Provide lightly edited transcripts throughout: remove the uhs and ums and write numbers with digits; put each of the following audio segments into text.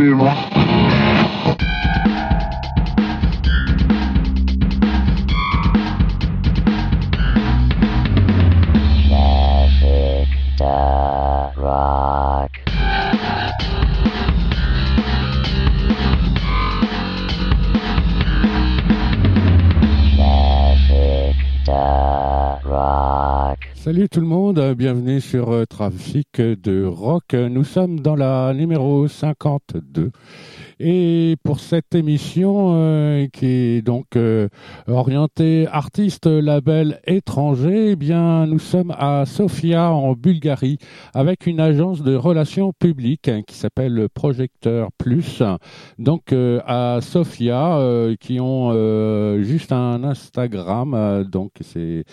Salut tout le monde, bienvenue sur Trafic de Rock. Nous sommes dans la numéro 52. Et pour cette émission qui est donc orientée artiste label étranger, eh bien nous sommes à Sofia en Bulgarie avec une agence de relations publiques qui s'appelle Projecteur Plus. Donc à Sofia qui ont juste un Instagram, donc c'est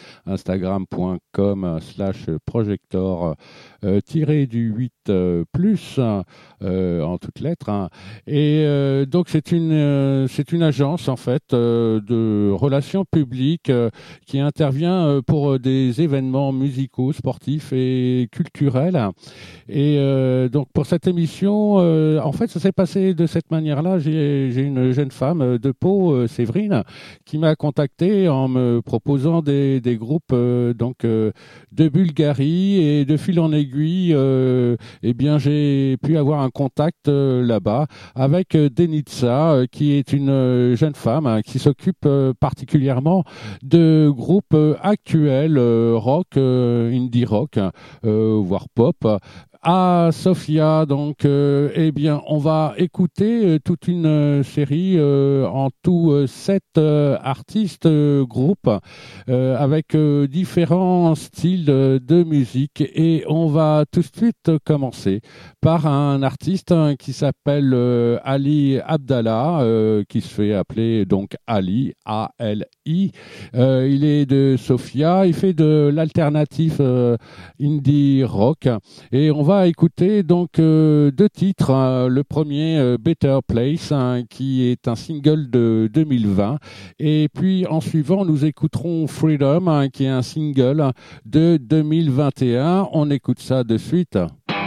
instagram.com/projector du 8 plus en toutes lettres hein. Et donc c'est une agence en fait de relations publiques qui intervient pour des événements musicaux, sportifs et culturels. Et donc pour cette émission en fait ça s'est passé de cette manière-là. J'ai une jeune femme de Pau, Séverine, qui m'a contacté en me proposant des groupes de Bulgarie, et de fil en aiguille eh bien j'ai pu avoir un contact là-bas avec Denitsa qui est une jeune femme qui s'occupe particulièrement de groupes actuels rock, indie rock, voire pop. À Sofia, donc, eh bien, on va écouter toute une série, en tout 7 artistes, groupes, avec différents styles de musique. Et on va tout de suite commencer par un artiste qui s'appelle Ali Abdallah, qui se fait appeler donc Ali, A-L-I. Il est de Sofia, il fait de l'alternative indie rock. Et on va écouter donc 2 titres. Le premier, Better Place, qui est un single de 2020. Et puis en suivant, nous écouterons Freedom, qui est un single de 2021. On écoute ça de suite.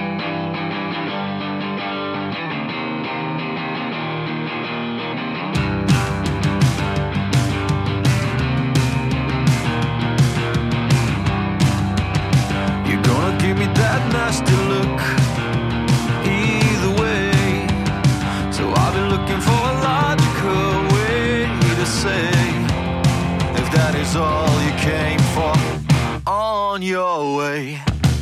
Nasty look either way, so I've been looking for a logical way to say if that is all you came for. On your way,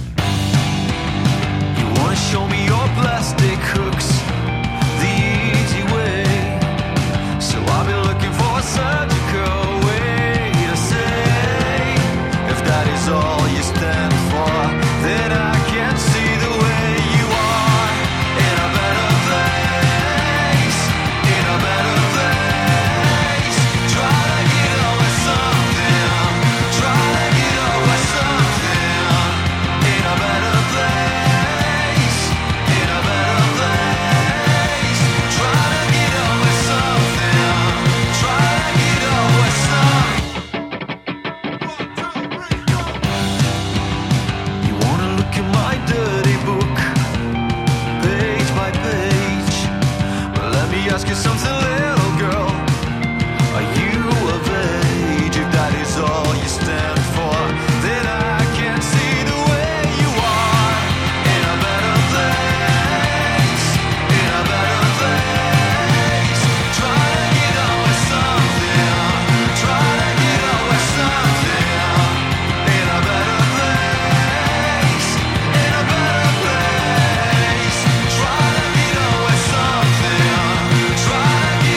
you wanna show me your plastic hooks the easy way, so I've been looking for a surgical way to say if that is all you stand for, then I can't see the way you are in a better place, in a better place. Try to get over something, try to get over something, in a better place, in a better place. Try to get over something, try to get over something. You wanna look at my dirty book, page by page, but let me ask you something, little girl. Are you of age? If that is all you stand for, then I can't see the way you are in a better place, in a better place. Try to get over something, try to get over something, in a better place, in a better place. Try to get over something, try to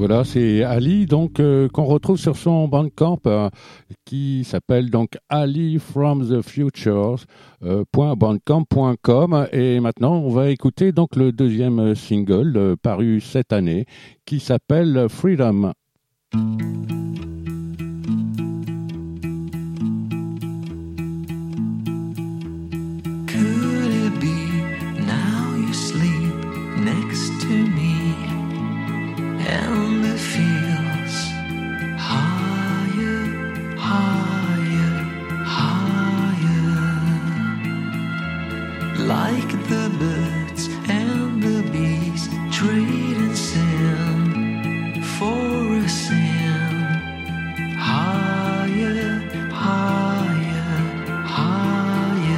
Voilà, c'est Ali, donc qu'on retrouve sur son Bandcamp, qui s'appelle donc Ali from the Futures. .bandcamp.com et maintenant on va écouter donc le deuxième single paru cette année qui s'appelle Freedom. Could it be now you sleep next to me and it feels higher, higher, higher, like the birds and the bees trading sand for a sand, higher, higher, higher.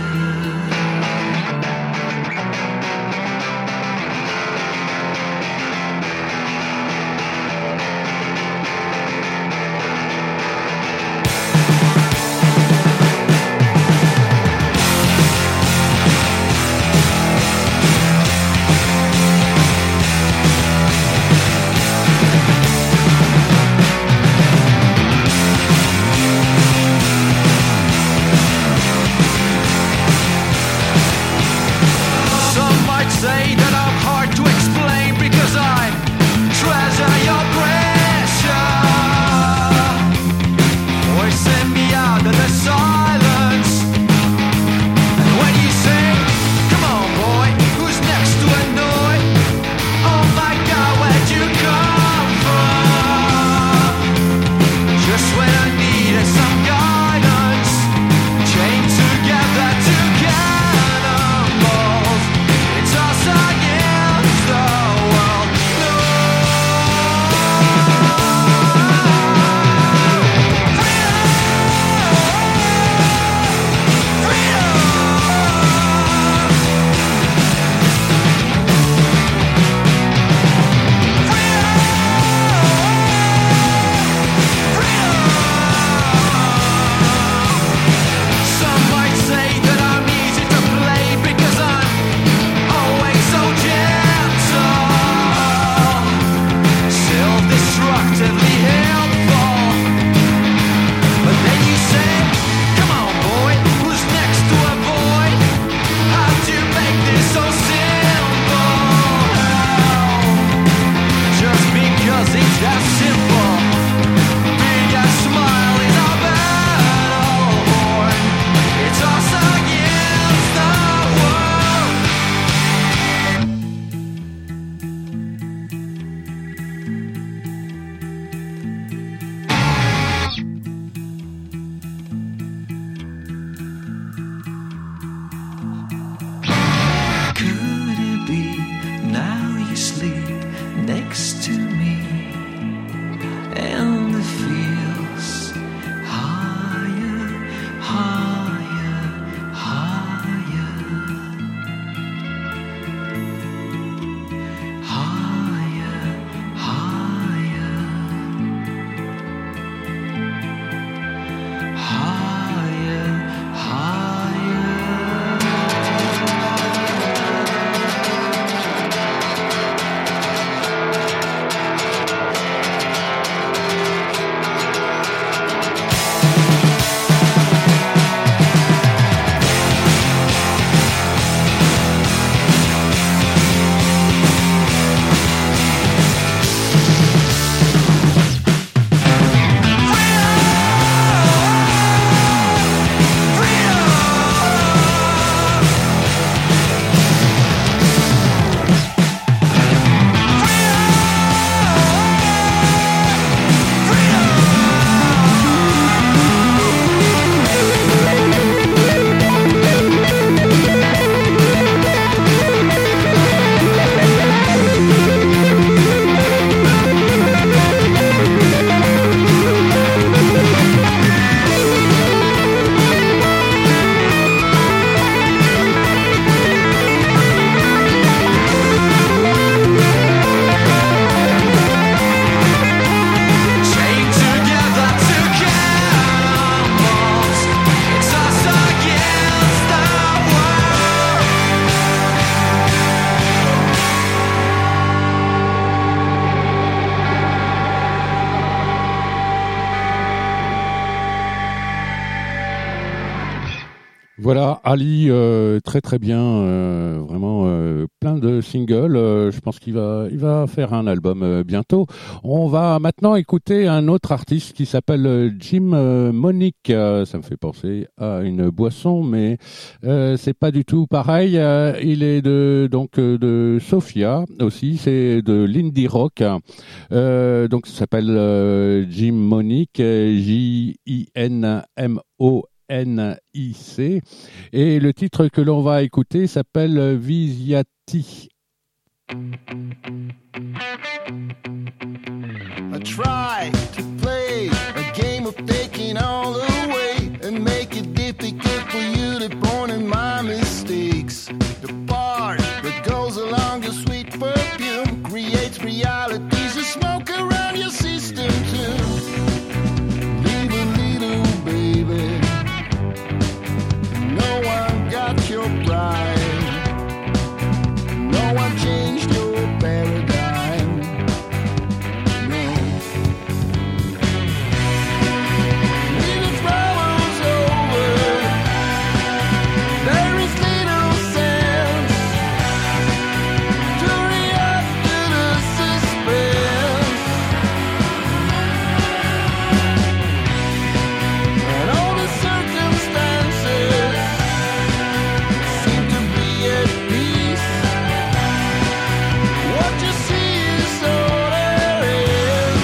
Ali, très très bien, vraiment plein de singles. Je pense qu'il va faire un album bientôt. On va maintenant écouter un autre artiste qui s'appelle Jim Monique. Ça me fait penser à une boisson, mais c'est pas du tout pareil. Il est de Sofia aussi, c'est de l'indie rock. Donc ça s'appelle Jim Monique, Jinmonik, et le titre que l'on va écouter s'appelle Visiati. I try to play a game of taking all away and make it difficult for you to point in my mistakes. The part that goes along your sweet perfume creates realities you smoke around your system too. Leave a little baby. No one got your pride. No one changed your paradigm. No. When the trouble's over, there is little sense to react to the suspense. And all the circumstances seem to be at peace. What you see is all there is.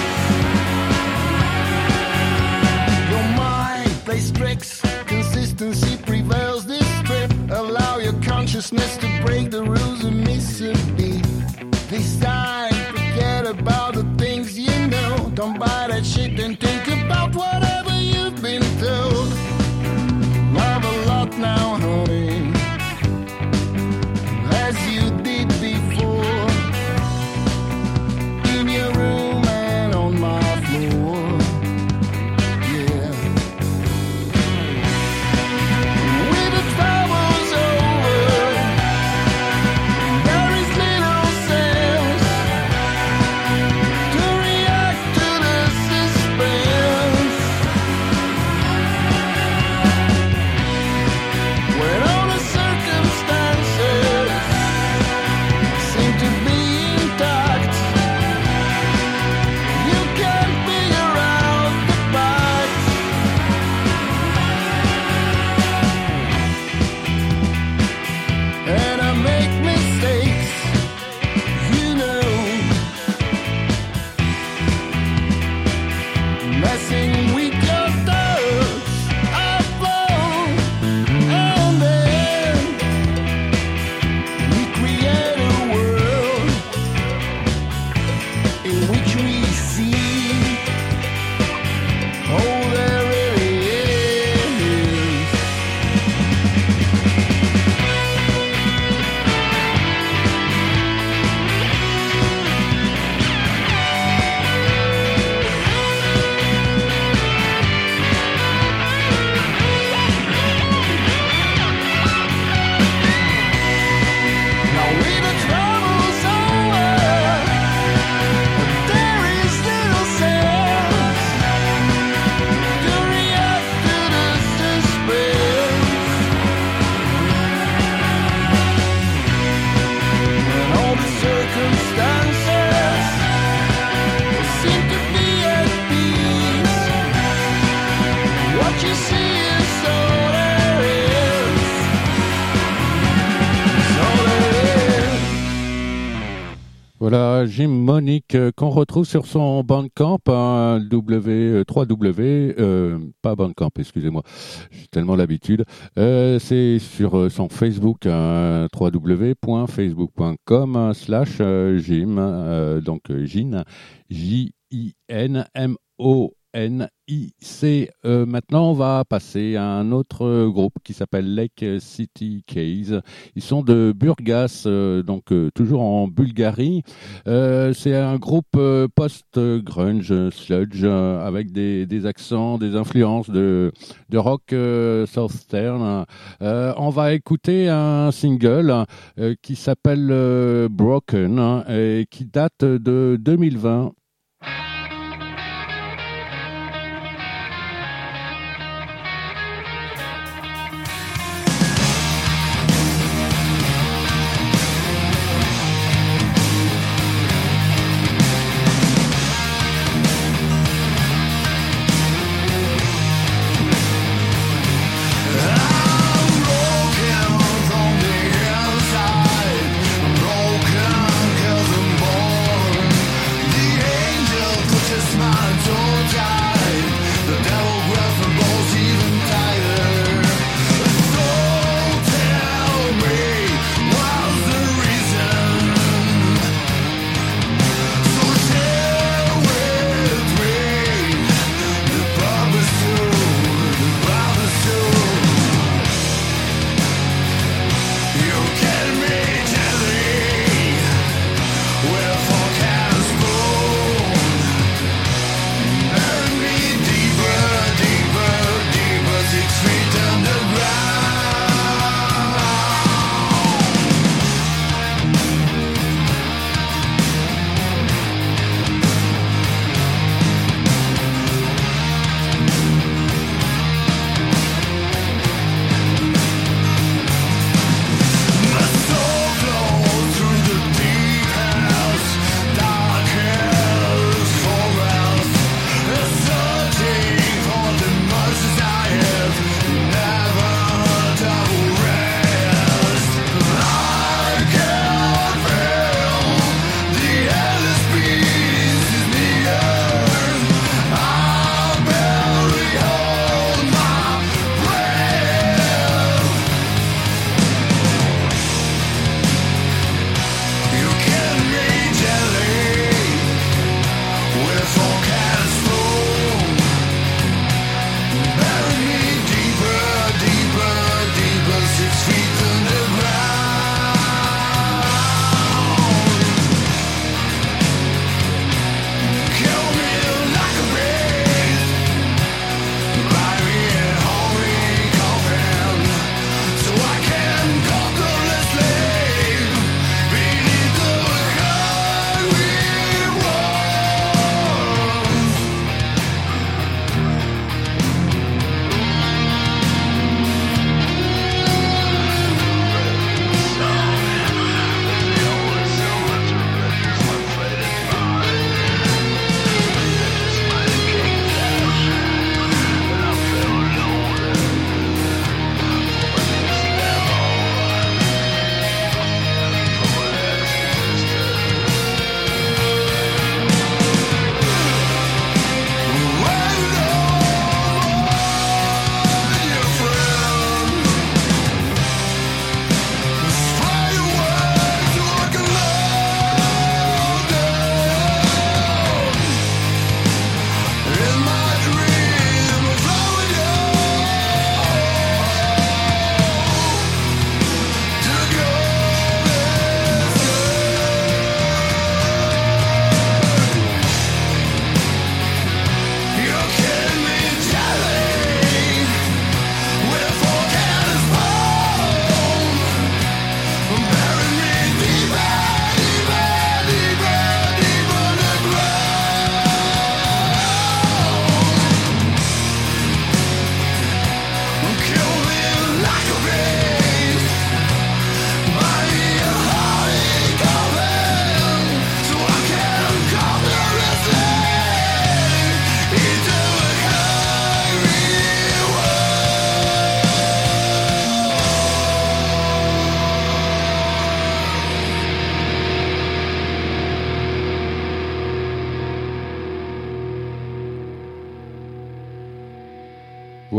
Your mind plays tricks, consistency prevails this trip. Allow your consciousness to break the rules and miss a beat. This time, forget about the things you know. Don't buy that shit and think about whatever you've been told. Love a lot now, honey, as you did before. In your room and on my floor. Yeah. When the trouble's over, there is little sense to react to the suspense. When all the circumstances seem to be intact, you can't figure out the facts. And I make mistakes, you know, messing with your thoughts. I flow, and then we create a world in which we see all there really is. Now when the trouble's over, there is little sense to react to the suspense. When all the circumstances seem to be at peace, what you see is all there is. It's all there is. Voilà, Jim Monique qu'on retrouve sur son Bandcamp, W3W, pas Bandcamp, excusez-moi, j'ai tellement l'habitude. C'est sur son Facebook, www.facebook.com/Jim, donc Jin, Jinmonic. Maintenant, on va passer à un autre groupe qui s'appelle Lake City Keys. Ils sont de Burgas, donc toujours en Bulgarie. C'est un groupe post-grunge, sludge, avec des accents, des influences de rock southern. On va écouter un single qui s'appelle Broken, et qui date de 2020.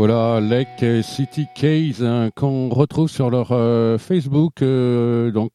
Voilà, Lake City Case qu'on retrouve sur leur Facebook, donc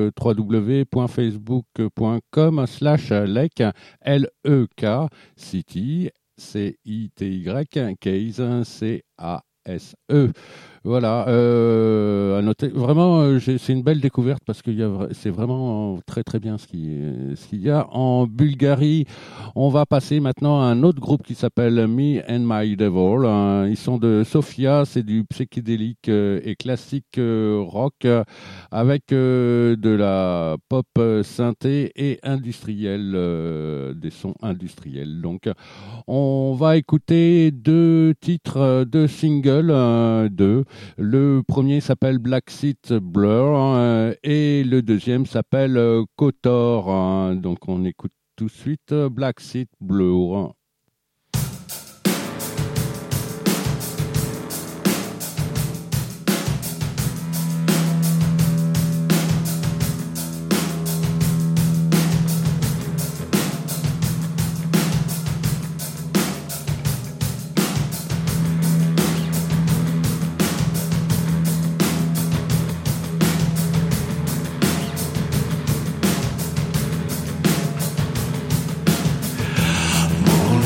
www.facebook.com/Lake Lek City CITY Case CASE. Voilà, à noter. Vraiment, c'est une belle découverte parce que c'est vraiment très très bien ce qu'il y a. En Bulgarie, on va passer maintenant à un autre groupe qui s'appelle Me and My Devil. Ils sont de Sofia, c'est du psychédélique et classique rock avec de la pop synthé et industrielle, des sons industriels. Donc, on va écouter deux titres, deux singles, deux. Le premier s'appelle Black Seat Blur et le deuxième s'appelle Kotor. Donc on écoute tout de suite Black Seat Blur. Moon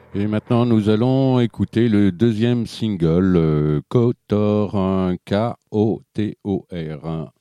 Et maintenant, nous allons écouter le deuxième single, Kotor, K-O-T-O-R.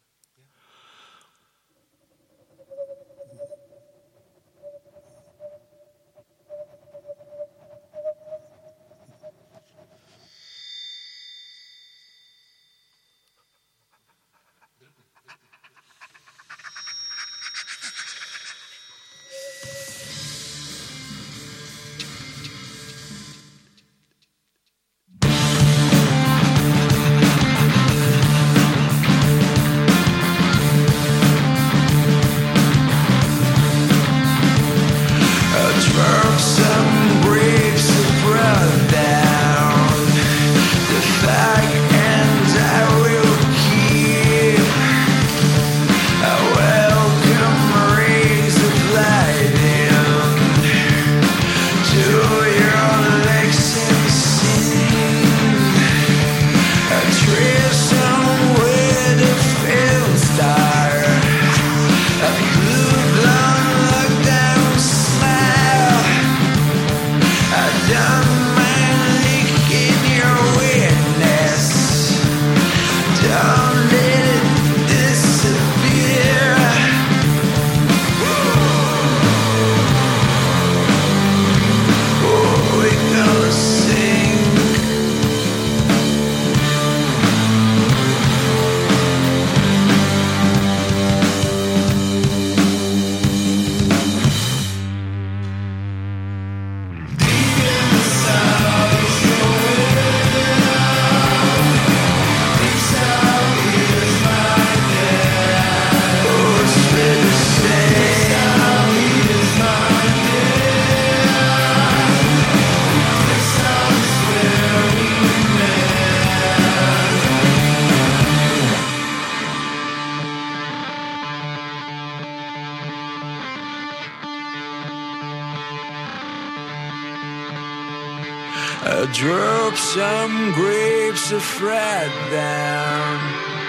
Drop some grapes of red down.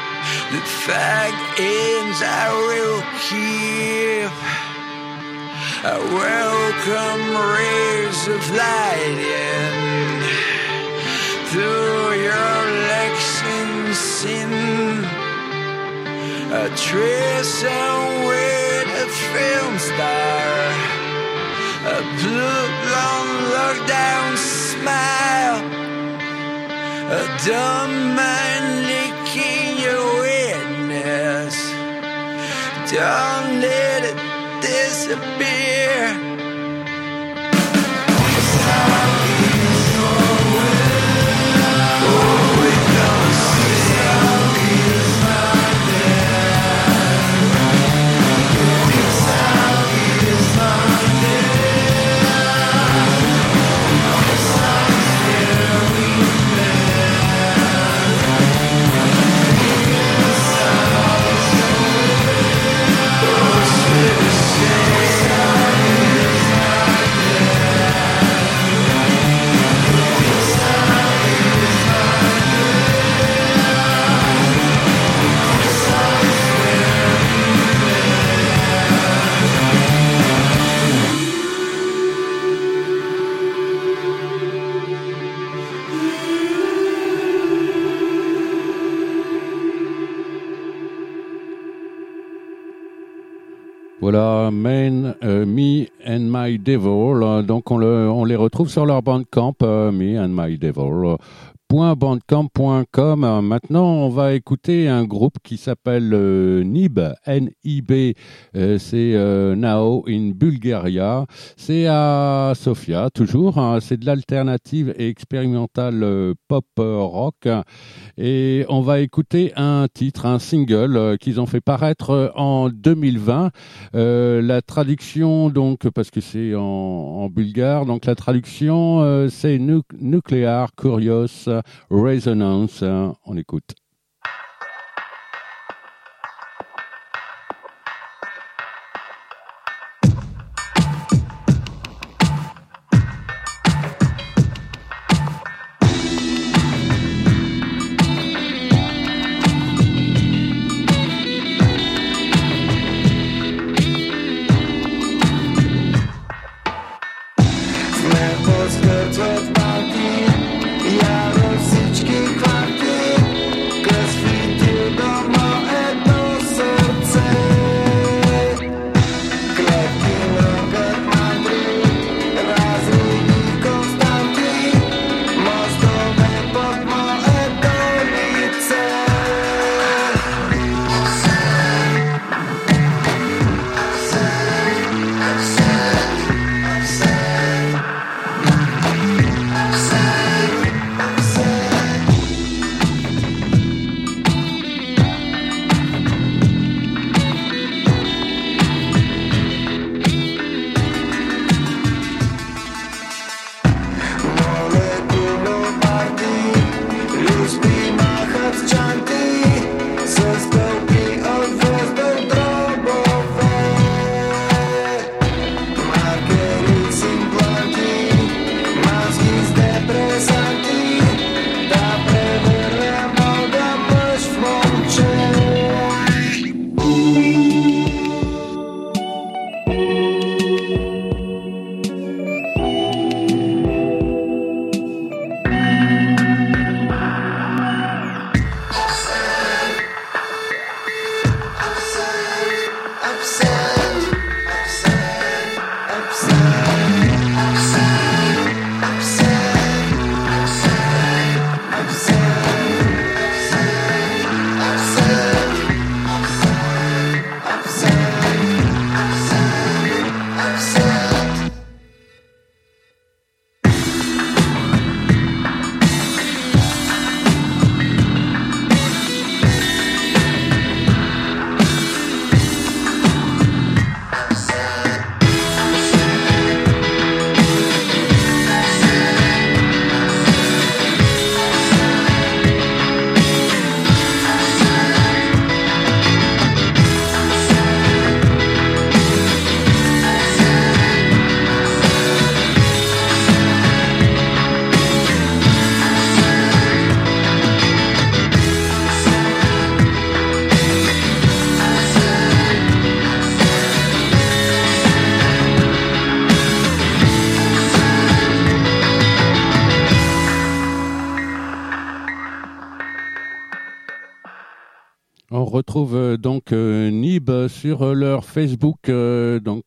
The fact is I will keep a welcome rays of light in through your legs in sin. A trace with a film star, a blue long lockdown smile, a dumb man licking your witness. Don't let it disappear. Voilà, Me and My Devil. Donc on les retrouve sur leur Bandcamp, Me and My Devil. .bandcamp.com. Maintenant, on va écouter un groupe qui s'appelle NIB, N-I-B. C'est Now in Bulgaria. C'est à Sofia, toujours. Hein. C'est de l'alternative et expérimentale pop rock. Et on va écouter un titre, un single qu'ils ont fait paraître en 2020. La traduction, donc, parce que c'est en bulgare, donc la traduction, c'est Nuclear Curious Resonance. On écoute. What's good? On retrouve donc Nib sur leur Facebook, donc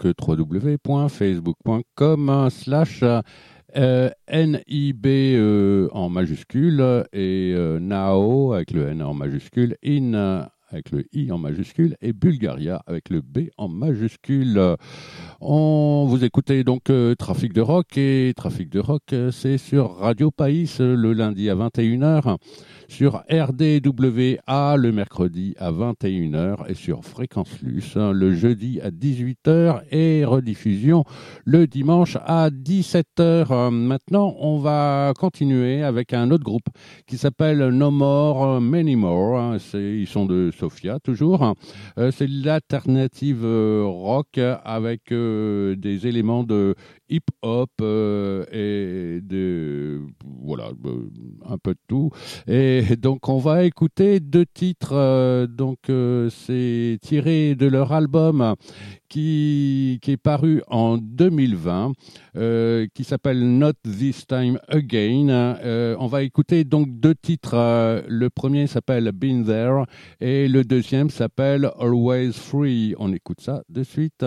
www.facebook.com/NIB en majuscule et Nao avec le N en majuscule, In avec le I en majuscule et Bulgaria avec le B en majuscule. Vous écoutez donc Trafic de Rock et Trafic de Rock, c'est sur Radio Païs le lundi à 21h, sur RDWA le mercredi à 21h et sur Fréquence Luce le jeudi à 18h et rediffusion le dimanche à 17h. Maintenant, on va continuer avec un autre groupe qui s'appelle No More Many More. Ils sont de Sofia toujours. C'est l'alternative rock avec des éléments de hip-hop et voilà, un peu de tout. Et donc on va écouter deux titres. C'est tiré de leur album qui est paru en 2020, qui s'appelle Not This Time Again. On va écouter donc deux titres. Le premier s'appelle Been There et le deuxième s'appelle Always Free. On écoute ça de suite.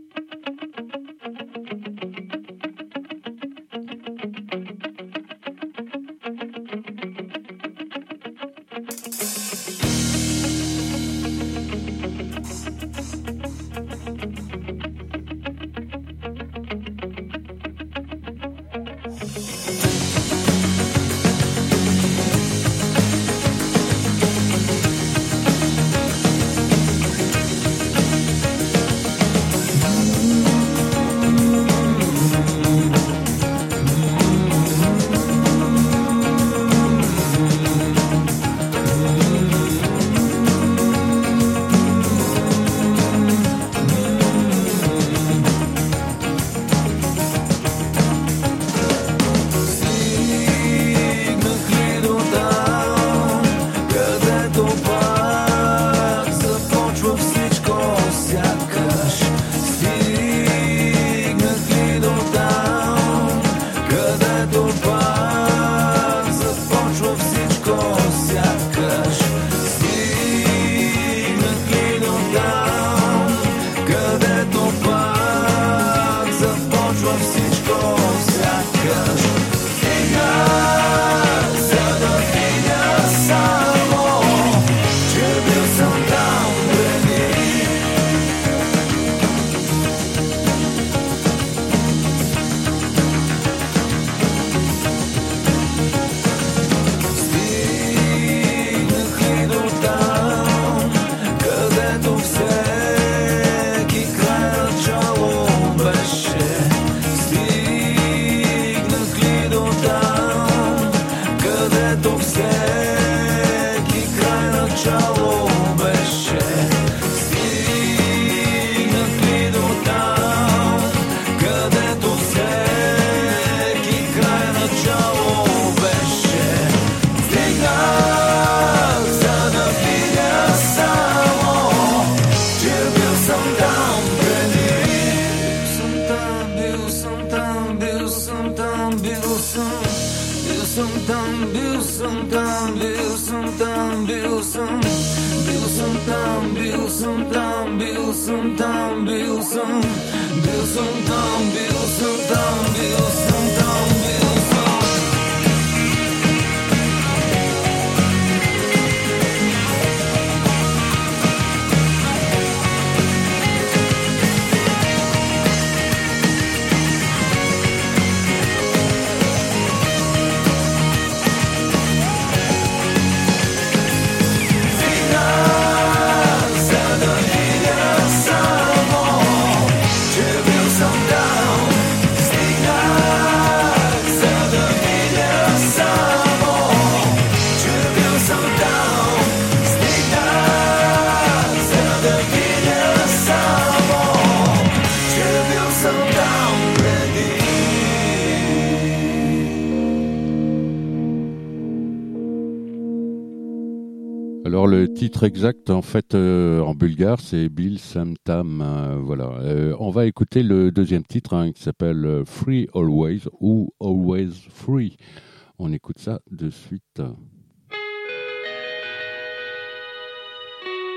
Alors le titre exact en fait en bulgare c'est Bil Sam Tam, voilà. On va écouter le deuxième titre qui s'appelle Free Always ou Always Free. On écoute ça de suite.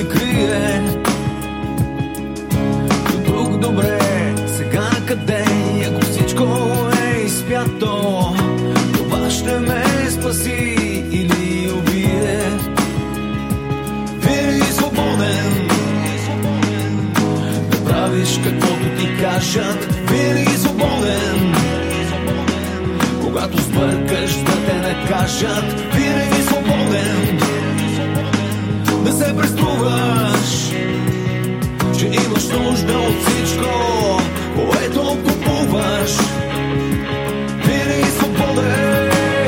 крие. До тук добре, сега къде, ако всичко е изпято, това ще ме спаси или убие. Винаги свободен да правиш каквото ти кажат. Винаги свободен, когато сбъркаш да те накажат. Винаги свободен да се преструваш, че имаш нужда от всичко, което купуваш. Винаги свободен.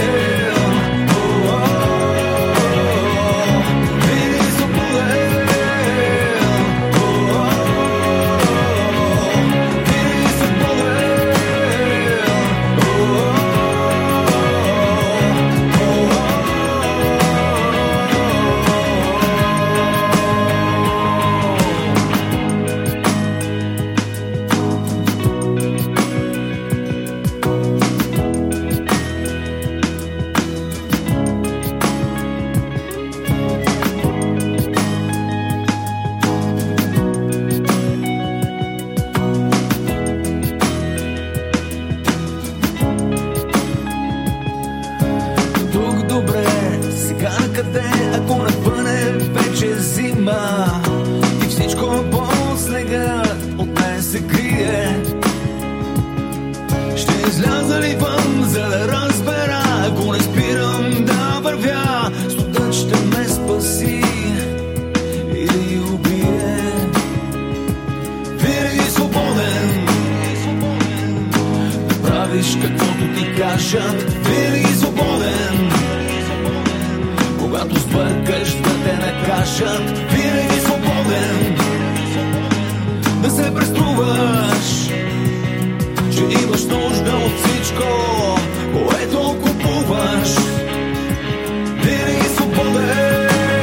Винаги свободен, когато сбъркаш да те накажат. Винаги свободен да се преструваш, че имаш нужда от всичко, което купуваш. Винаги свободен.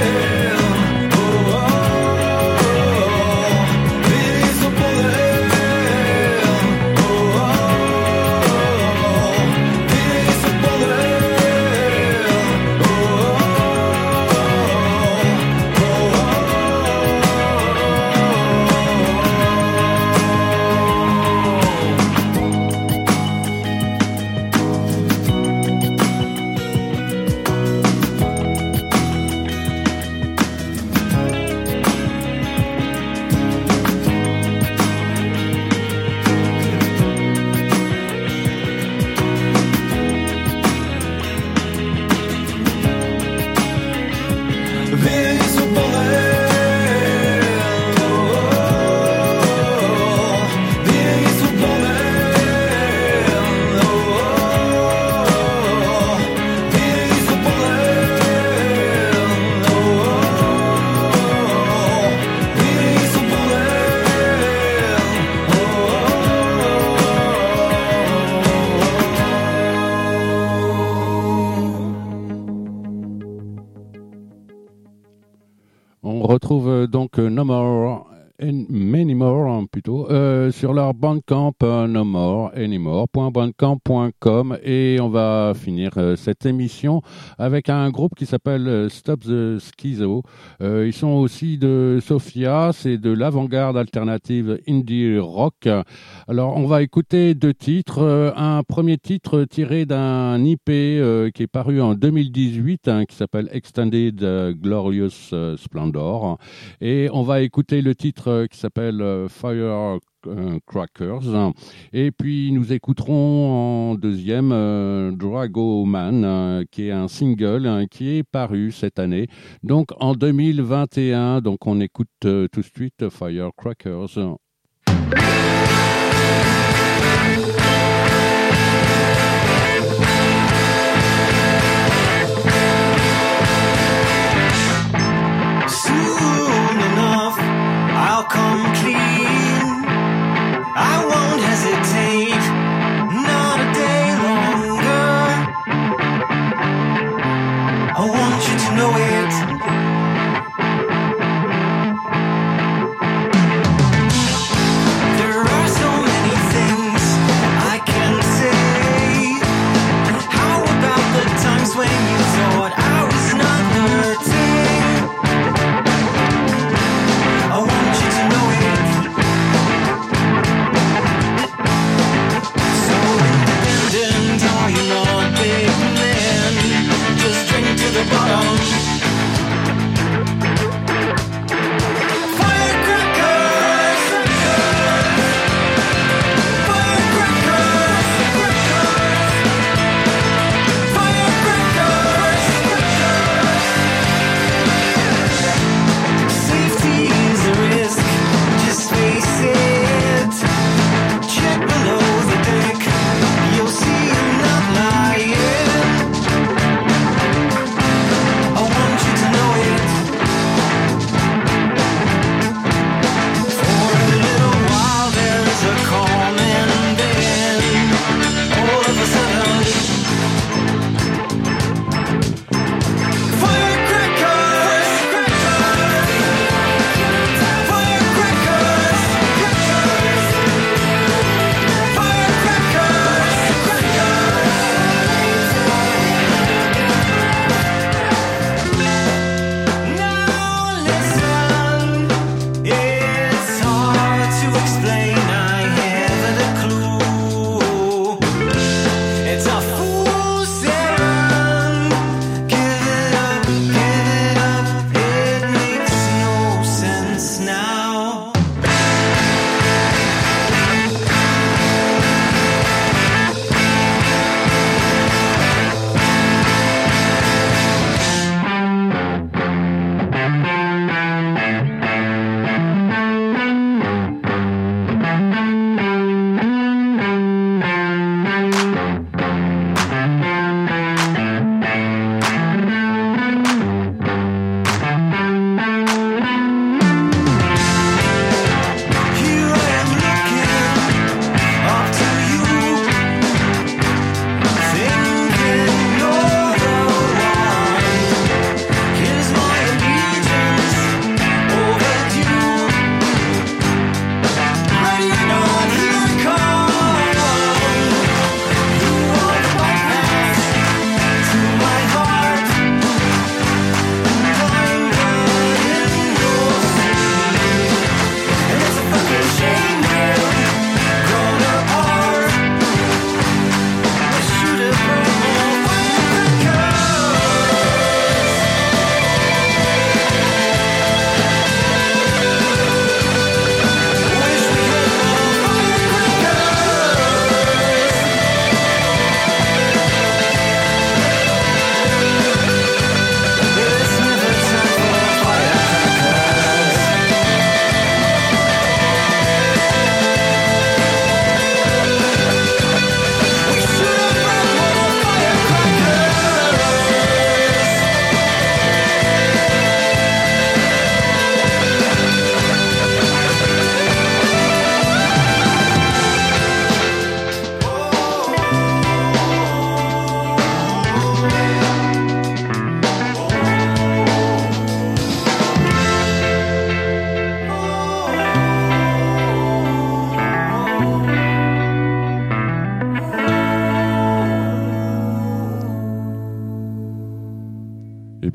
On retrouve donc No More and Many More plutôt sur leur Bandcamp No More Anymore.bandcamp.com, et on va finir cette émission avec un groupe qui s'appelle Stop the Schizo. Ils sont aussi de Sofia, c'est de l'avant-garde alternative indie rock. Alors on va écouter deux titres, un premier titre tiré d'un EP qui est paru en 2018 qui s'appelle Extended Glorious Splendor, et on va écouter le titre qui s'appelle Firecrackers, et puis nous écouterons en deuxième Dragoman, qui est un single qui est paru cette année, donc en 2021. Donc on écoute tout de suite Firecrackers. Soon enough, I'll come clean. I won't hesitate, not a day longer. I want you to know it. There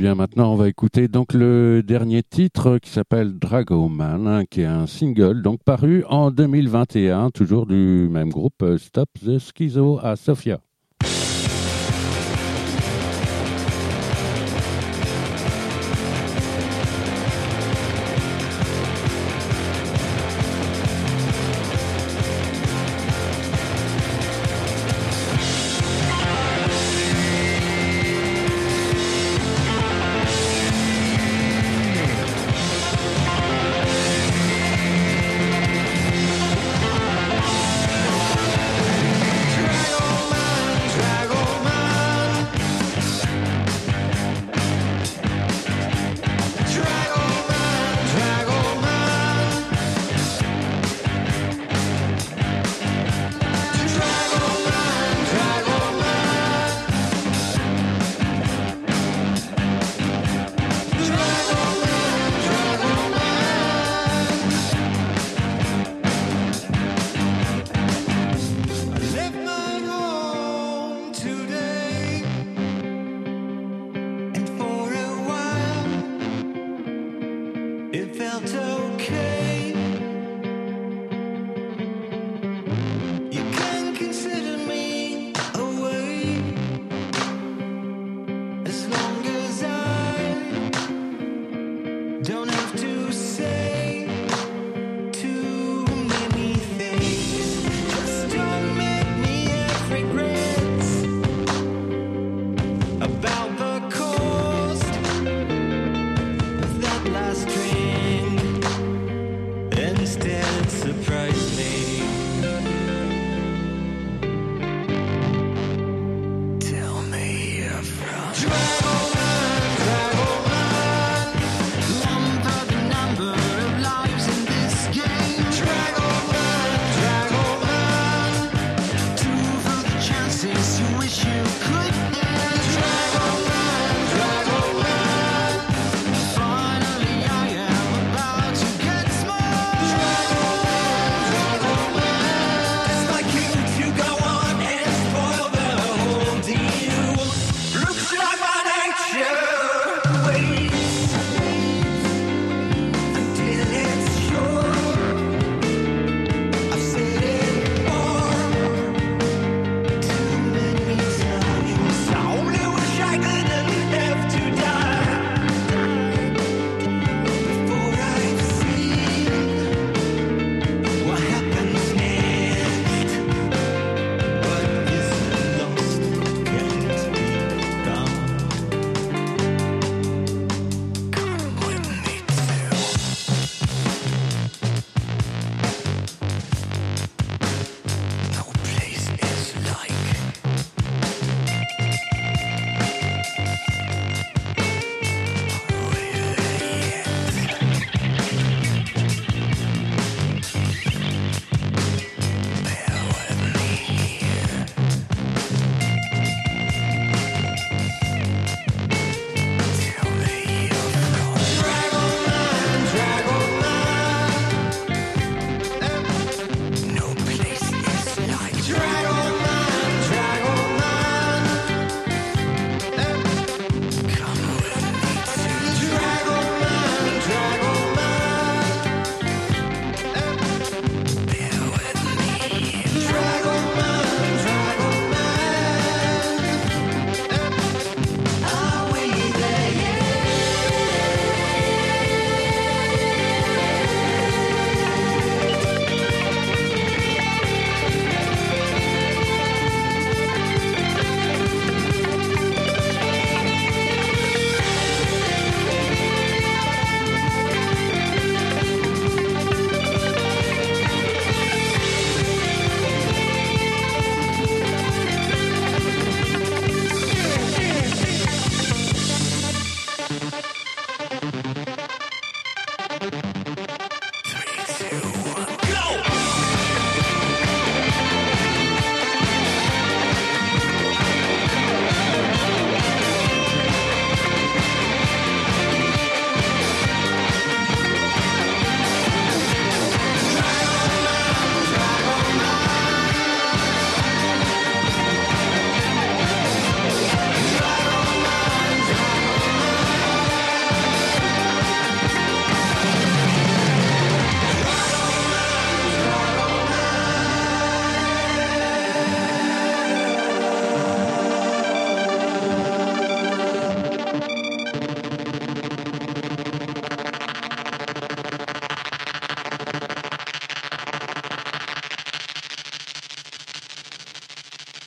bien, maintenant, on va écouter donc le dernier titre qui s'appelle Dragoman, hein, qui est un single donc paru en 2021, toujours du même groupe, Stop the Schizo à Sofia. Last drink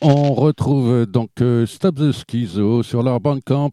On retrouve donc Stop the Schizo sur leur Bandcamp,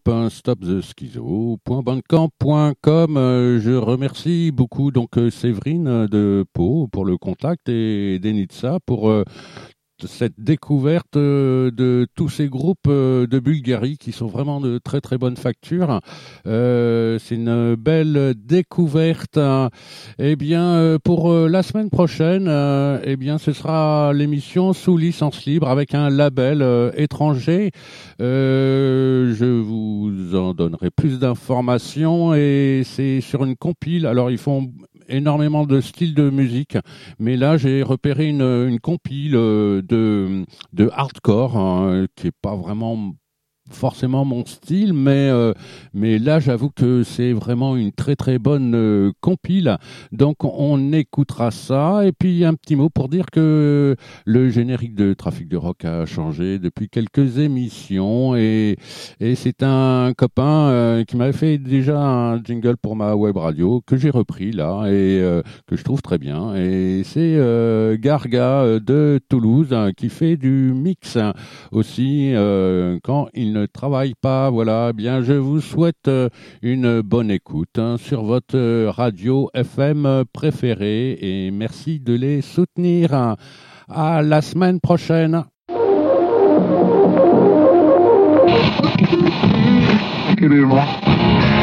stoptheschizo.bandcamp.com. Je remercie beaucoup donc Séverine de Pau pour le contact et Denitsa pour cette découverte de tous ces groupes de Bulgarie qui sont vraiment de très très bonne facture. C'est une belle découverte. Eh bien, pour la semaine prochaine, eh bien, ce sera l'émission sous licence libre avec un label étranger. Je vous en donnerai plus d'informations et c'est sur une compile. Alors, ils font énormément de styles de musique, mais là j'ai repéré une compile de hardcore qui est pas vraiment forcément mon style, mais là j'avoue que c'est vraiment une très très bonne compile, donc on écoutera ça. Et puis un petit mot pour dire que le générique de Trafic de Rock a changé depuis quelques émissions et c'est un copain qui m'avait fait déjà un jingle pour ma web radio que j'ai repris là et que je trouve très bien, et c'est Garga de Toulouse qui fait du mix aussi quand il ne travaille pas. Voilà, eh bien je vous souhaite une bonne écoute sur votre radio FM préférée et merci de les soutenir. À la semaine prochaine. Excusez-moi.